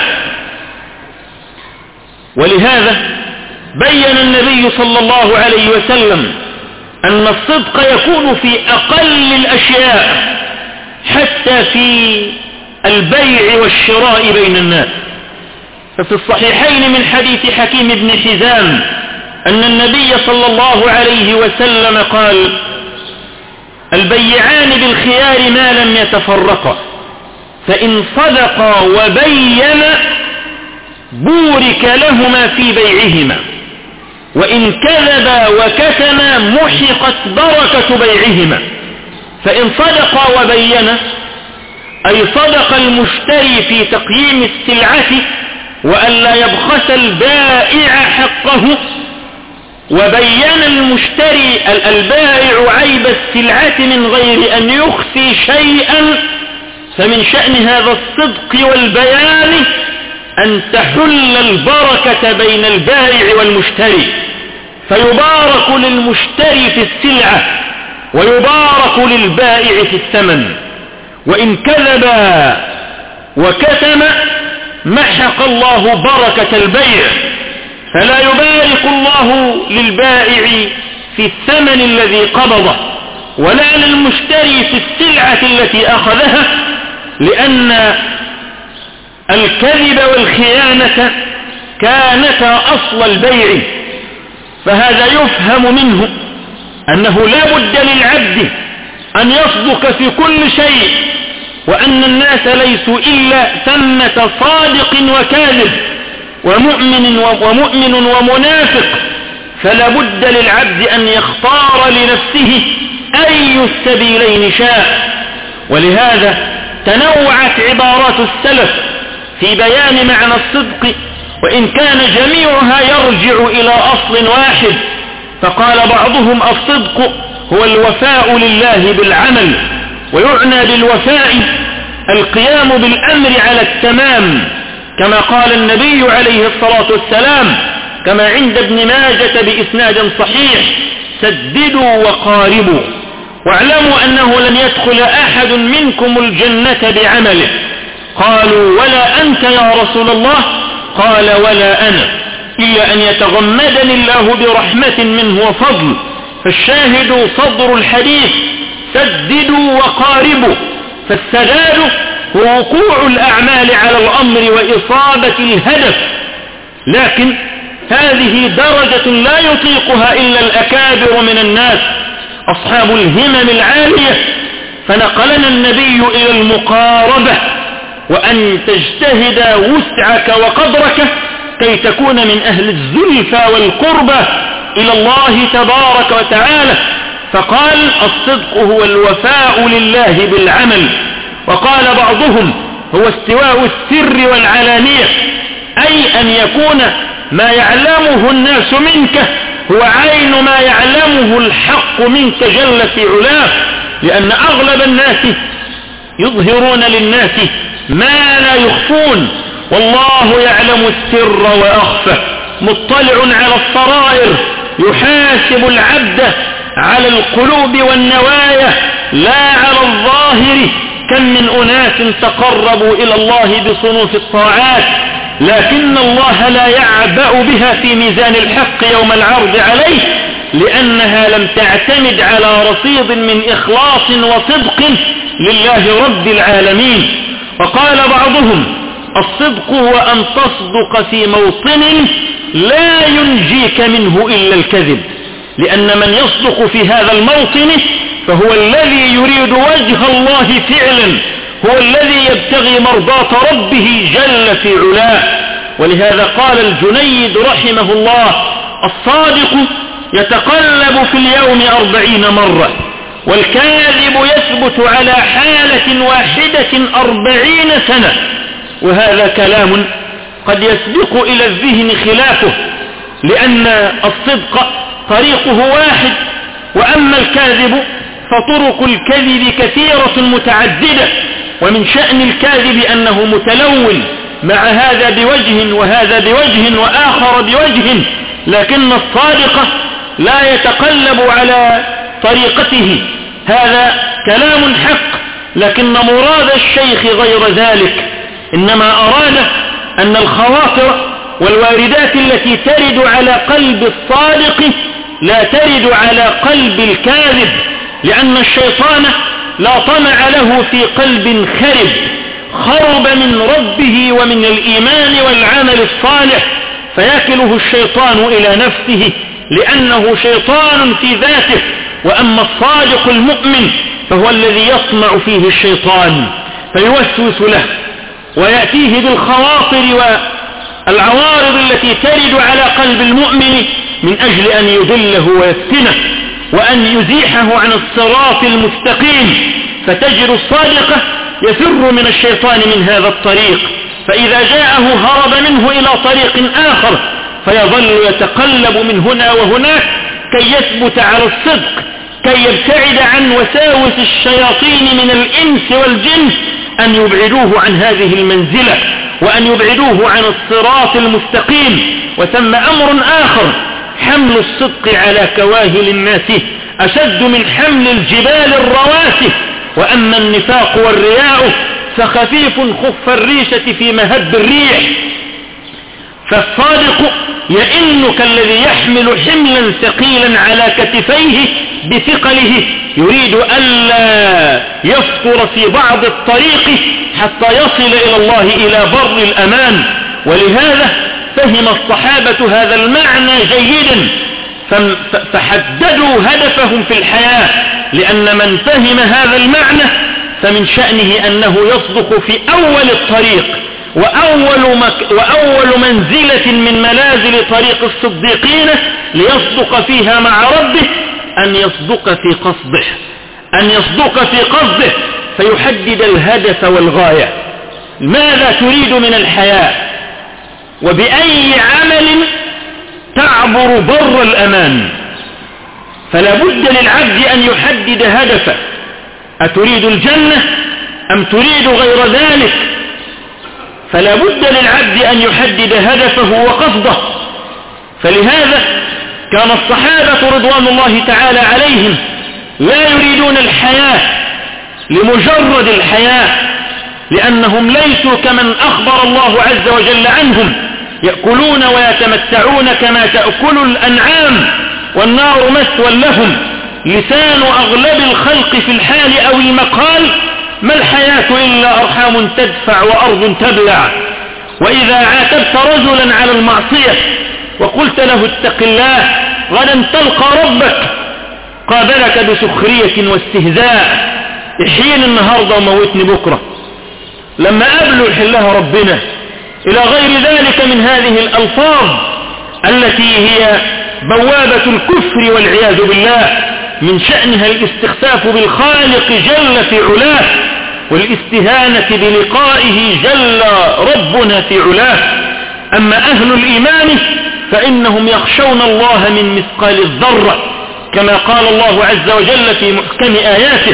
S4: ولهذا بين النبي صلى الله عليه وسلم أن الصدق يكون في أقل الأشياء، حتى في البيع والشراء بين الناس. ففي الصحيحين من حديث حكيم بن حزام أن النبي صلى الله عليه وسلم قال: البيعان بالخيار ما لم يتفرقا، فإن صدقا وبينا بورك لهما في بيعهما، وإن كذبا وكتما محقت بركة بيعهما. فإن صدقا وبينا أي صدق المشتري في تقييم السلعة وألا يبخس البائع حقه، وبين المشتري البائع عيب السلعة من غير أن يخفي شيئا، فمن شأن هذا الصدق والبيان أن تحل البركة بين البائع والمشتري، فيبارك للمشتري في السلعة ويبارك للبائع في الثمن. وإن كذبا وكتم محق الله بركة البيع، فلا يبارك الله للبائع في الثمن الذي قبضه ولا للمشتري في السلعة التي أخذها، لأن الكذب والخيانة كانتا أصل البيع. فهذا يفهم منه أنه لا بد للعبد أن يصدق في كل شيء، وأن الناس ليسوا إلا ثمة صادق وكاذب ومؤمن ومؤمن ومنافق، فلا بد للعبد أن يختار لنفسه أي السبيلين شاء. ولهذا تنوعت عبارات السلف في بيان معنى الصدق، وإن كان جميعها يرجع إلى أصل واحد. فقال بعضهم: الصدق هو الوفاء لله بالعمل، ويعنى بالوفاء القيام بالأمر على التمام، كما قال النبي عليه الصلاة والسلام كما عند ابن ماجة بإسناد صحيح: سددوا وقاربوا، واعلموا أنه لن يدخل أحد منكم الجنة بعمله. قالوا: ولا أنت يا رسول الله؟ قال: ولا أنا، إلا أن يتغمدني الله برحمة منه وفضل. فالشاهد صدر الحديث: سددوا وقاربوا. فالسداد هو وقوع الأعمال على الأمر وإصابة الهدف، لكن هذه درجة لا يطيقها إلا الأكابر من الناس أصحاب الهمم العالية. فنقلنا النبي إلى المقاربة، وأن تجتهد وسعك وقدرك كي تكون من أهل الزلفى والقربة إلى الله تبارك وتعالى. فقال: الصدق هو الوفاء لله بالعمل. وقال بعضهم: هو استواء السر والعلانية، أي أن يكون ما يعلمه الناس منك هو عين ما يعلمه الحق منك جل في علاه، لأن أغلب الناس يظهرون للناس ما لا يخفون، والله يعلم السر وأخفى، مطلع على السرائر، يحاسب العبد على القلوب والنوايا لا على الظاهر. كم من أناس تقربوا إلى الله بصنوف الطاعات، لكن الله لا يعبأ بها في ميزان الحق يوم العرض عليه، لأنها لم تعتمد على رصيد من إخلاص وصدق لله رب العالمين. وقال بعضهم: الصدق هو أن تصدق في موطن لا ينجيك منه إلا الكذب، لأن من يصدق في هذا الموطن فهو الذي يريد وجه الله فعلا، هو الذي يبتغي مرضاة ربه جل في علاه. ولهذا قال الجنيد رحمه الله: الصادق يتقلب في اليوم أربعين مرة، والكاذب يثبت على حالة واحدة أربعين سنة. وهذا كلام قد يسبق إلى الذهن خلافه، لأن الصدق طريقه واحد، وأما الكاذب فطرق الكذب كثيرة متعددة، ومن شأن الكاذب أنه متلون، مع هذا بوجه وهذا بوجه وآخر بوجه، لكن الصادق لا يتقلب على طريقته. هذا كلام حق، لكن مراد الشيخ غير ذلك، إنما أراد أن الخواطر والواردات التي ترد على قلب الصادق لا ترد على قلب الكاذب، لأن الشيطان لا طمع له في قلب خرب خرب من ربه ومن الإيمان والعمل الصالح، فيكله الشيطان إلى نفسه لأنه شيطان في ذاته. وأما الصادق المؤمن فهو الذي يطمع فيه الشيطان فيوسوس له ويأتيه بالخواطر والعوارض التي ترد على قلب المؤمن من أجل أن يضله ويفتنه وأن يزيحه عن الصراط المستقيم. فتجد الصادقة يفر من الشيطان من هذا الطريق، فإذا جاءه هرب منه إلى طريق آخر، فيظل يتقلب من هنا وهناك كي يثبت على الصدق، كي يبتعد عن وساوس الشياطين من الإنس والجن أن يبعدوه عن هذه المنزلة وأن يبعدوه عن الصراط المستقيم. وثم أمر آخر: حمل الصدق على كواهل الناس أشد من حمل الجبال الرواسي. وأما النفاق والرياء فخفيف خف الريشة في مهب الريح. فالصادق يئن كالذي يحمل حملا ثقيلا على كتفيه بثقله، يريد ألا يفطر في بعض الطريق حتى يصل إلى الله إلى بر الأمان. ولهذا فهم الصحابة هذا المعنى جيدا فحددوا هدفهم في الحياة، لأن من فهم هذا المعنى فمن شأنه أنه يصدق في أول الطريق، وأول, مك وأول منزلة من منازل طريق الصديقين ليصدق فيها مع ربه أن يصدق في قصده، أن يصدق في قصده فيحدد الهدف والغاية. ماذا تريد من الحياة؟ وبأي عمل تعبر بر الأمان؟ فلا بد للعبد أن يحدد هدفه: أتريد الجنة أم تريد غير ذلك؟ فلا بد للعبد أن يحدد هدفه وقصده. فلهذا كان الصحابة رضوان الله تعالى عليهم لا يريدون الحياة لمجرد الحياة، لأنهم ليسوا كمن أخبر الله عز وجل عنهم يأكلون ويتمتعون كما تأكل الأنعام والنار مثوى لهم. لسان أغلب الخلق في الحال أو المقال: ما الحياة إلا أرحام تدفع وأرض تبلع. وإذا عاتبت رجلا على المعصية وقلت له اتق الله غدا تلقى ربك، قابلك بسخرية واستهزاء: احييني النهاردة وموتني بكرة، لما قابلوا يحلها ربنا، إلى غير ذلك من هذه الألفاظ التي هي بوابة الكفر والعياذ بالله. من شأنها الاستخفاف بالخالق جل في علاه، والاستهانة بلقائه جل ربنا في علاه. أما أهل الإيمان فإنهم يخشون الله من مثقال الذرة، كما قال الله عز وجل في محكم آياته: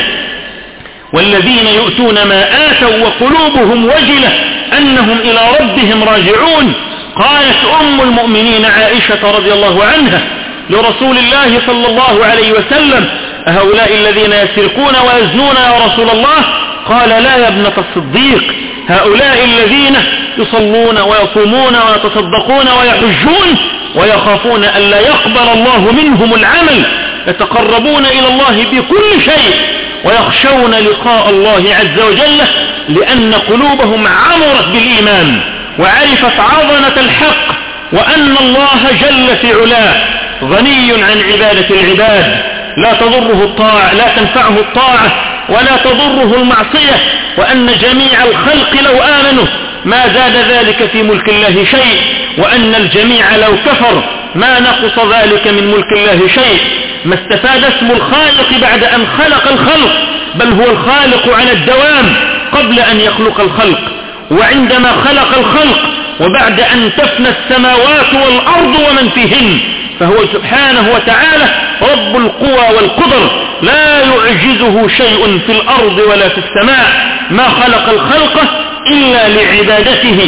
S4: والذين يؤتون ما آتوا وقلوبهم وجلة أنهم إلى ربهم راجعون. قالت أم المؤمنين عائشة رضي الله عنها لرسول الله صلى الله عليه وسلم: أهؤلاء الذين يسرقون ويزنون يا رسول الله؟ قال: لا يا ابنة الصديق، هؤلاء الذين يصلون ويصومون ويتصدقون ويحجون ويخافون أن لا يقبل الله منهم العمل، يتقربون إلى الله بكل شيء ويخشون لقاء الله عز وجل، لأن قلوبهم عمرت بالإيمان وعرفت عظمة الحق، وأن الله جل في علاه غني عن عبادة العباد، لا تضره الطاعة لا تنفعه الطاعة ولا تضره المعصية، وأن جميع الخلق لو آمنوا ما زاد ذلك في ملك الله شيء، وأن الجميع لو كفر ما نقص ذلك من ملك الله شيء. ما استفاد اسم الخالق بعد أن خلق الخلق، بل هو الخالق على الدوام قبل أن يخلق الخلق، وعندما خلق الخلق وبعد أن تفنى السماوات والأرض ومن فيهن، فهو سبحانه وتعالى رب القوى والقدر، لا يعجزه شيء في الأرض ولا في السماء. ما خلق الخلق إلا لعبادته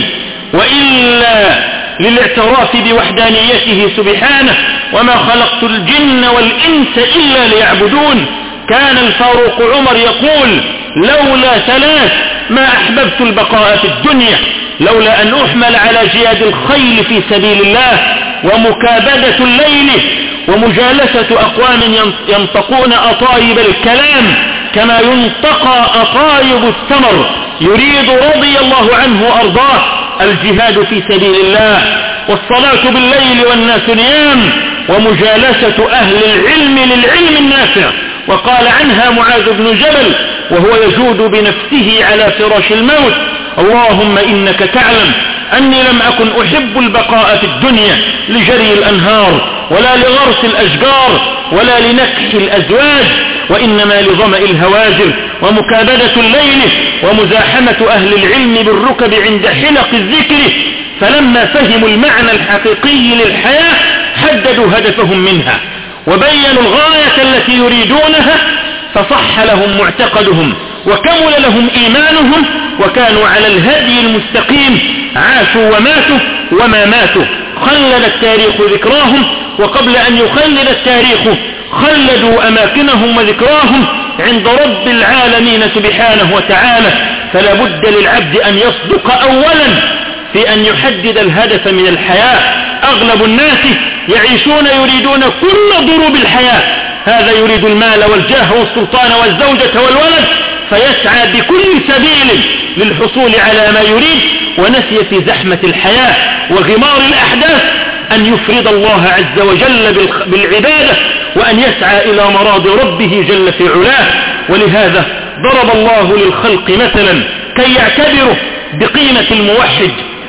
S4: وإلا للاعتراف بوحدانيته سبحانه. وما خلقت الجن والإنس إلا ليعبدون. كان الفاروق عمر يقول: لولا ثلاث ما أحببت البقاء في الدنيا، لولا أن أحمل على جياد الخيل في سبيل الله، ومكابدة الليل، ومجالسة أقوام ينطقون أطايب الكلام كما ينطقى أطايب الثمر، يريد رضي الله عنه أرضاه الجهاد في سبيل الله، والصلاة بالليل والناس نيام، ومجالسة أهل العلم للعلم النافع. وقال عنها معاذ بن جبل وهو يجود بنفسه على فراش الموت: اللهم إنك تعلم أني لم أكن أحب البقاء في الدنيا لجري الأنهار ولا لغرس الأشجار ولا لنكح الأزواج، وإنما لظمأ الهواجر ومكابدة الليل ومزاحمة أهل العلم بالركب عند حلق الذكر. فلما فهموا المعنى الحقيقي للحياة حددوا هدفهم منها وبينوا الغاية التي يريدونها، فصح لهم معتقدهم وكمل لهم إيمانهم، وكانوا على الهدي المستقيم، عاشوا وماتوا وما ماتوا. خلد التاريخ ذكراهم، وقبل أن يخلد التاريخ خلدوا أماكنهم وذكراهم عند رب العالمين سبحانه وتعالى. فلا بد للعبد أن يصدق أولا في أن يحدد الهدف من الحياة. أغلب الناس يعيشون يريدون كل ضروب الحياة، هذا يريد المال والجاه والسلطان والزوجة والولد، فيسعى بكل سبيل للحصول على ما يريد، ونسي في زحمة الحياة وغمار الأحداث أن يفرد الله عز وجل بالعبادة، وأن يسعى إلى مراض ربه جل في علاه. ولهذا ضرب الله للخلق مثلا كي يعتبروا بقيمة الموحد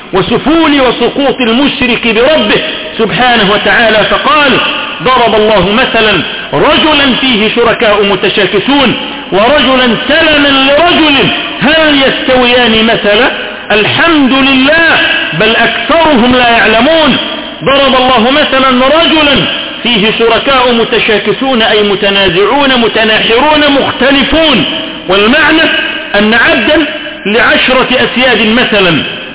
S4: وسفول وسقوط المشرك بربه سبحانه وتعالى، فقال: ضرب الله مثلا رجلا فيه شركاء متشاكسون ورجلا سلما لرجل هل يستويان مثلا؟ الحمد لله بل أكثرهم لا يعلمون. ضرب الله مثلا رجلا فيه شركاء متشاكسون أي متنازعون متناحرون مختلفون، والمعنى أن عبدا لعشرة أسياد مثلا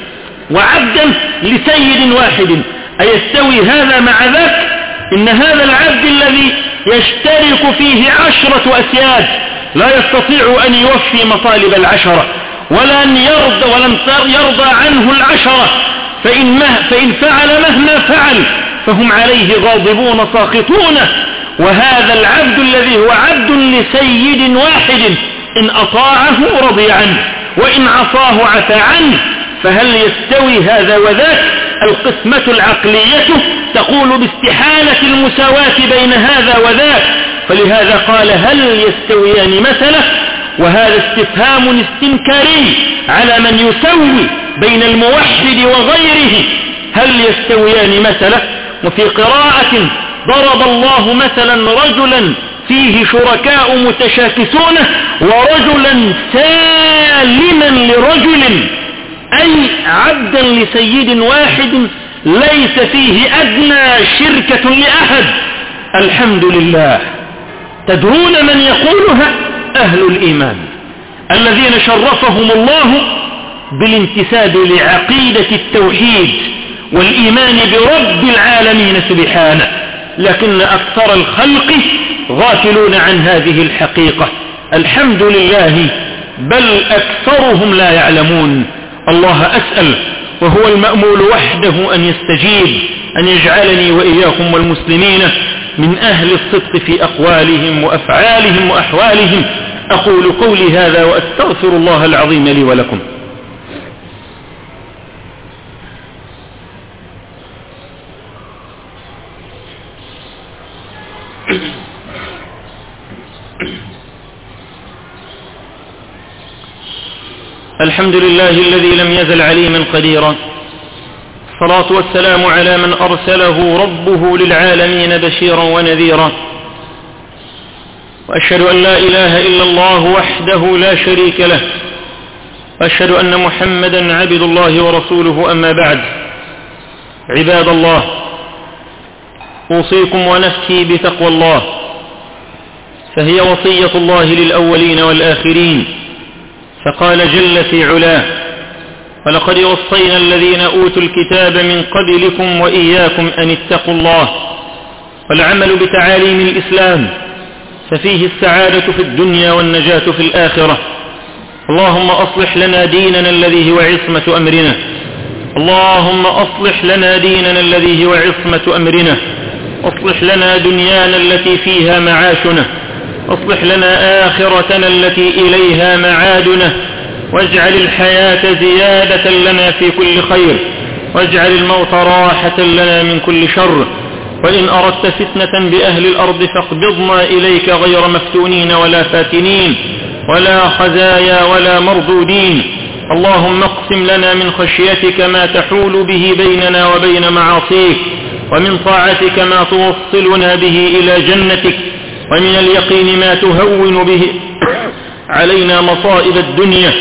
S5: وعبدا لسيد واحد، أيستوي هذا مع ذاك؟ إن هذا العبد الذي يشترك فيه عشرة أسياد لا يستطيع أن يوفي مطالب العشرة، ولن يرضى, ولن يرضى عنه العشرة، فإن, مه فإن فعل مهما فعل فهم عليه غاضبون ساخطون. وهذا العبد الذي هو عبد لسيد واحد إن أطاعه رضي عنه وإن عصاه عفى عنه، فهل يستوي هذا وذاك؟ القسمة العقلية تقول باستحالة المساواة بين هذا وذاك، فلهذا قال هل يستويان مثلا، وهذا استفهام استنكاري على من يسوي بين الموحد وغيره، هل يستويان مثلا. وفي قراءة ضرب الله مثلا رجلا فيه شركاء متشاكسون ورجلا سالما لرجل، أي عبدا لسيد واحد ليس فيه أدنى شركة لأحد. الحمد لله. تدرون من يقولها؟ أهل الإيمان الذين شرفهم الله بالانتساب لعقيدة التوحيد والإيمان برب العالمين سبحانه، لكن أكثر الخلق غافلون عن هذه الحقيقة. الحمد لله، بل أكثرهم لا يعلمون. الله أسأل وهو المأمول وحده أن يستجيب، أن يجعلني وإياكم والمسلمين من أهل الصدق في أقوالهم وأفعالهم وأحوالهم. أقول قولي هذا وأستغفر الله العظيم لي ولكم. الحمد لله الذي لم يزل عليما قديرا، الصلاة والسلام على من أرسله ربه للعالمين بشيرا ونذيرا، وأشهد أن لا إله إلا الله وحده لا شريك له، وأشهد أن محمدا عبد الله ورسوله. أما بعد، عباد الله، أوصيكم ونفسي بتقوى الله، فهي وصية الله للأولين والآخرين. فقال جل في علاه: ولقد وصينا الذين أوتوا الكتاب من قبلكم وإياكم أن اتقوا الله. والعمل بتعاليم الإسلام ففيه السعادة في الدنيا والنجاة في الآخرة. اللهم أصلح لنا ديننا الذي هو عصمة أمرنا، اللهم أصلح لنا ديننا الذي هو عصمة أمرنا، أصلح لنا دنيانا التي فيها معاشنا، أصلح لنا آخرتنا التي إليها معادنا، واجعل الحياة زيادة لنا في كل خير، واجعل الموت راحة لنا من كل شر. وإن أردت فتنة بأهل الأرض فاقبضنا إليك غير مفتونين ولا فاتنين ولا خزايا ولا مردودين. اللهم اقسم لنا من خشيتك ما تحول به بيننا وبين معاصيك، ومن طاعتك ما توصلنا به إلى جنتك، ومن اليقين ما تهون به علينا مصائب الدنيا.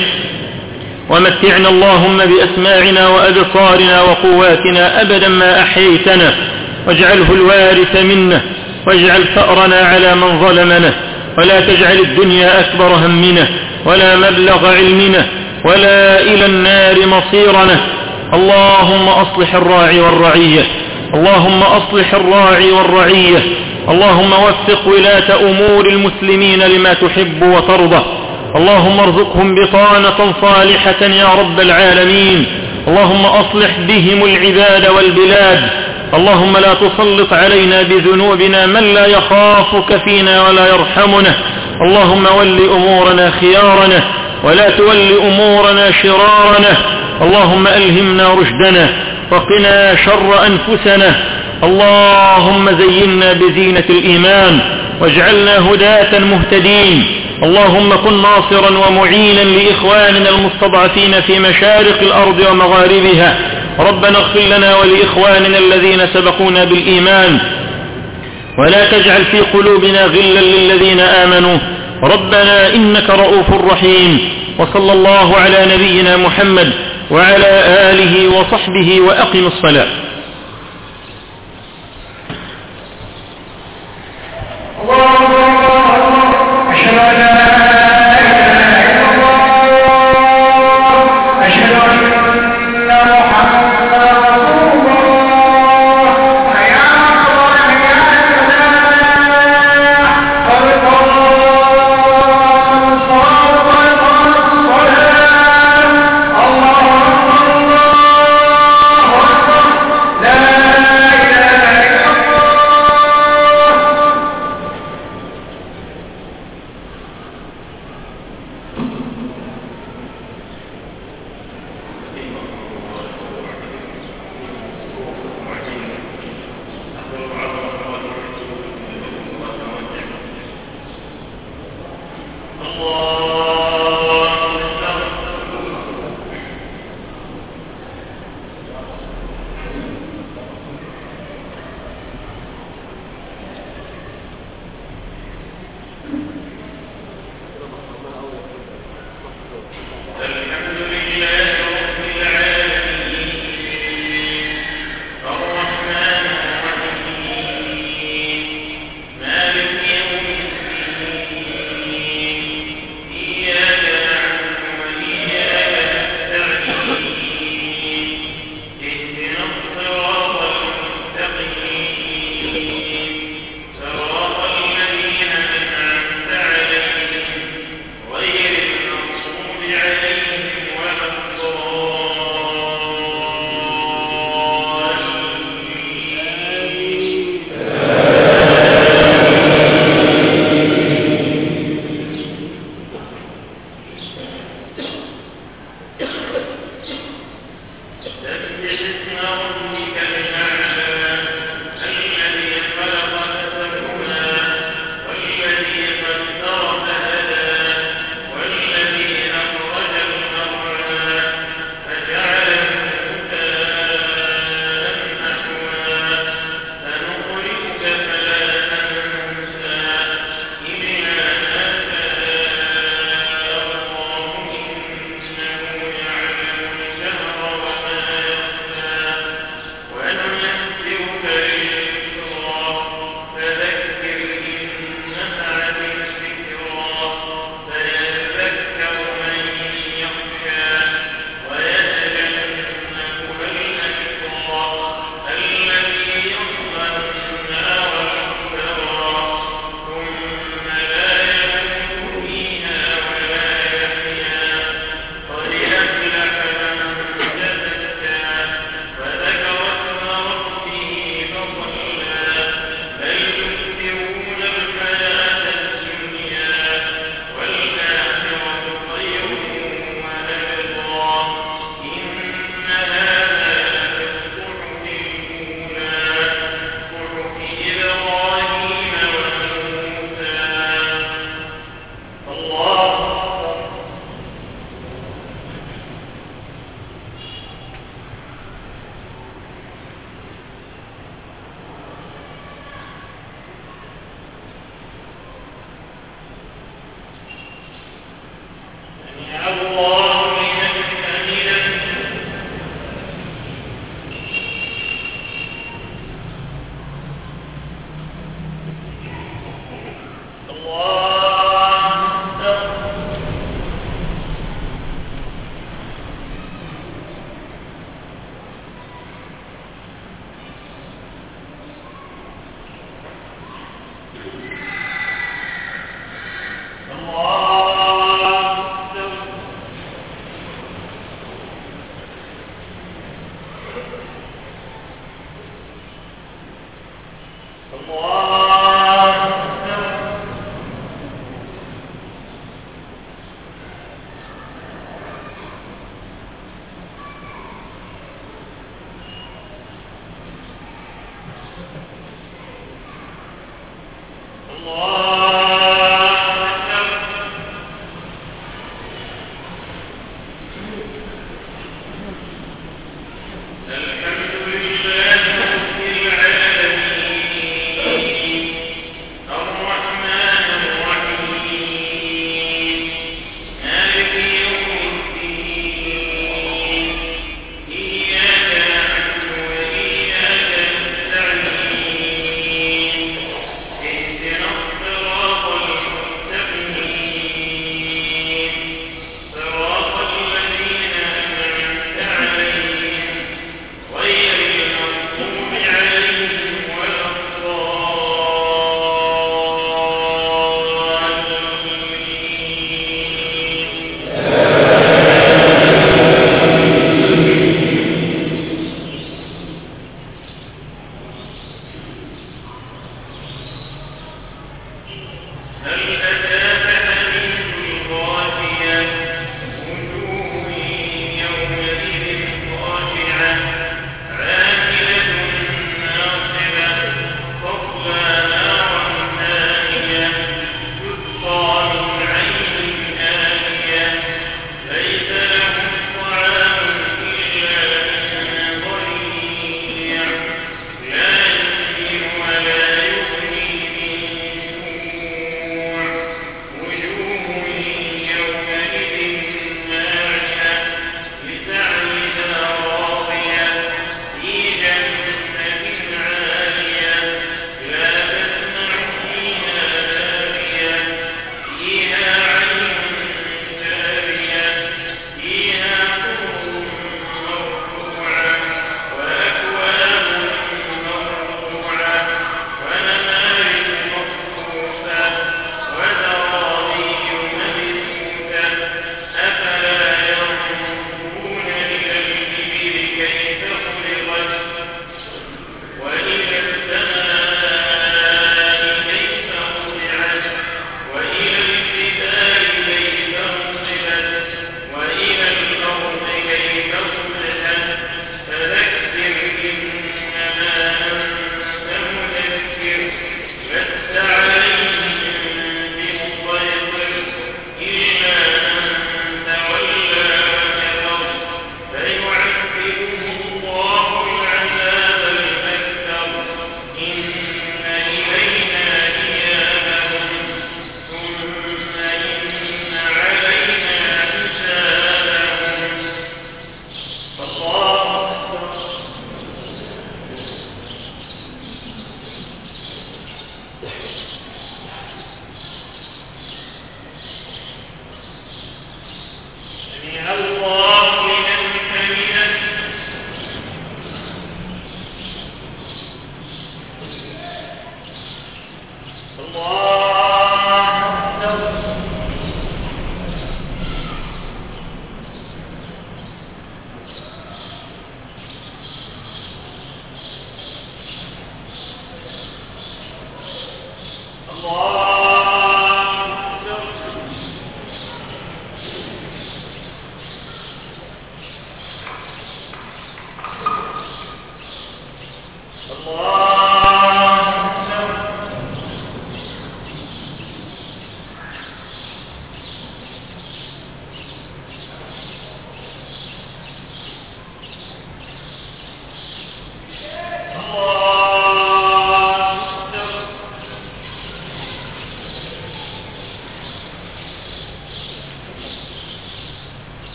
S5: ومتعنا اللهم بأسماعنا وأبصارنا وقواتنا أبدا ما أحييتنا، واجعله الوارث منا، واجعل ثأرنا على من ظلمنا، ولا تجعل الدنيا أكبر همنا ولا مبلغ علمنا ولا إلى النار مصيرنا. اللهم أصلح الراعي والرعية، اللهم أصلح الراعي والرعية، اللهم وفق ولاة أمور المسلمين لما تحب وترضى. اللهم ارزقهم بطانة صالحة يا رب العالمين. اللهم أصلح بهم العباد والبلاد. اللهم لا تسلط علينا بذنوبنا من لا يخافك فينا ولا يرحمنا. اللهم ول أمورنا خيارنا ولا تول أمورنا شرارنا. اللهم ألهمنا رشدنا وقنا شر أنفسنا. اللهم زينا بزينة الإيمان واجعلنا هداة مهتدين. اللهم كن ناصرا ومعينا لإخواننا المستضعفين في مشارق الأرض ومغاربها. ربنا اغفر لنا ولإخواننا الذين سبقونا بالإيمان، ولا تجعل في قلوبنا غلا للذين آمنوا. ربنا إنك رؤوف رحيم. وصلى الله على نبينا محمد وعلى آله وصحبه. وأقم الصلاة.
S6: أشهد أن محمدا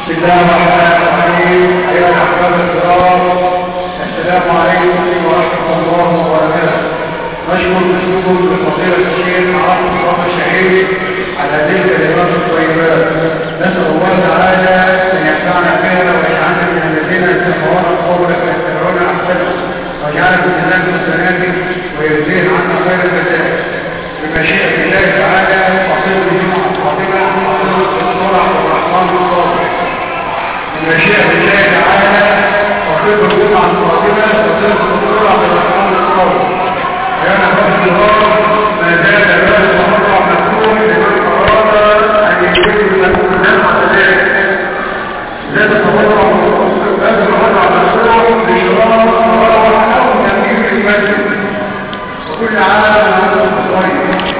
S6: بسم الله الرحمن الرحيم. أيها الأحباب الكرام، السلام عليكم ورحمة الله وبركاته. نشكر بشكر لفضيلة الشيخ عبد الله الشهيد على هذه الكلمات الطيبات. نسأل الله تعالى أن ينفعنا بها ويجعلنا من الذين يستمعون القول فيتبعون أحسنه، ويجعلنا من الناس السنادي ويجزيه عنا خير الجزاء. بمشيئة الله تعالى أصيب الجمعة القادمة أصيب الدكتور عبد الرحمن الصالح. بمشيئة الله تعالى أصيب الجمعة القادمة أصيب الدكتور عبد الرحمن الصالح. ويانا فرد الله ما زال باب المرة مفتوح لمن أراد أن يجد له الناس ذلك. زاد تبرع باب المرة مفتوح لشراء صلاة أو تمييز المسجد. وكل عام وأنتم بخير.